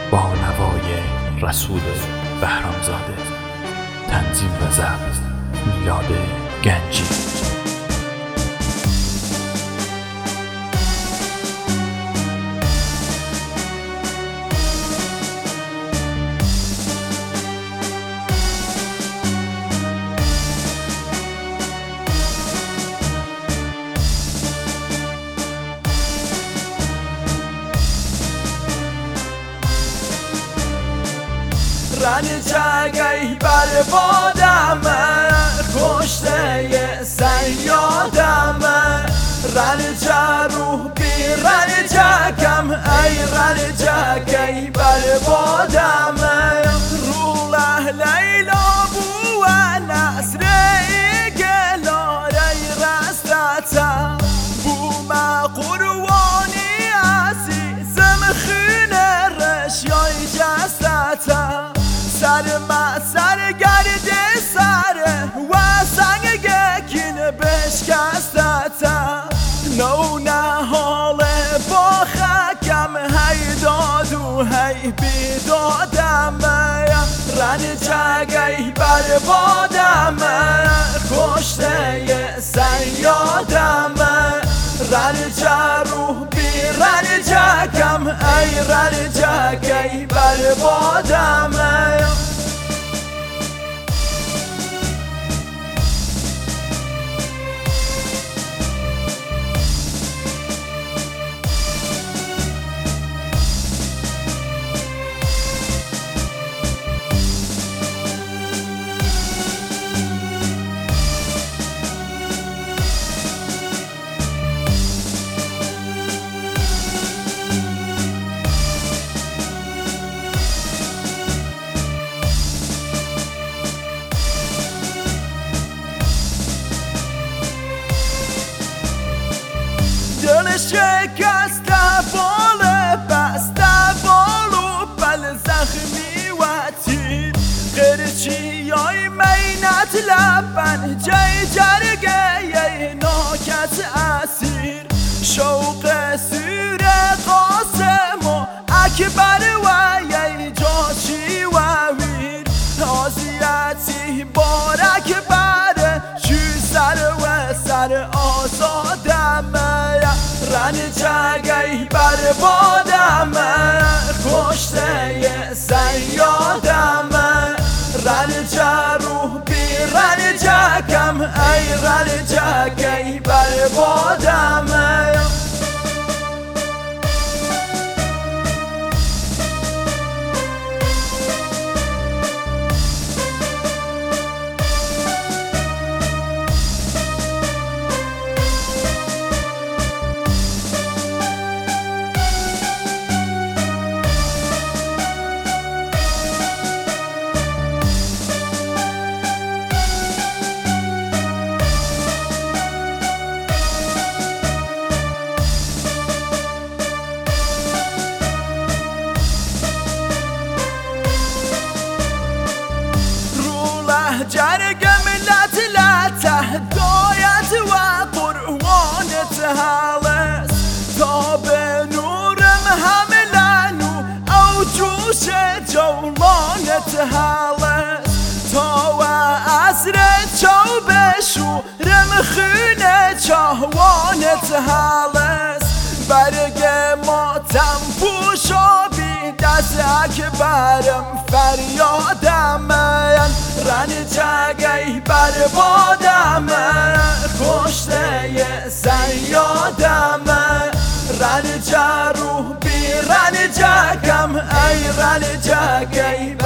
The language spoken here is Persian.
با نوای رسول بهرامزاده. تنظیم و ضبط میلاد گنجی. رن جگهی بر بادم کشته سیادم رن جروح بی رن جگم ای رن جگهی بر بادم روح لیلا بو نصر گلاره رستتا بو ما قروانی عزیزم خونه رشیای جستتا سر ما سر گرد سر و سنگ گکین بشکستتا نو نهال با خکم هی دادو هی بیدادم رن جگهی بر بادم کشته سیادم رن جروح بی رن جگم ای رن جگهی بر بادم دل شکسته بال بسته بالو بل زخمی و تیر قرچی های مینت لبن جای جرگه یه ناکت اسیر شوق سور قاسم و اکبر و یه جاشی و ویر آزیتی بارک بر چی سر و سر آزادم رن جگهی بر بادم کشته سیادم رن جروح بی رن جگم ای رن جگهی بر بادم جرگ ملت لته دایت و قرآنت هلس تا به نورم حملنو او جوش جولانت هلس تا و عصر چو بشو رم خونه چاوانت هلس برگ ماتم پوشا بی دست اکبرم فریادم رن جگهی بر بادم کشته سیادم رن جروح بی رن جگم ای رن جگهی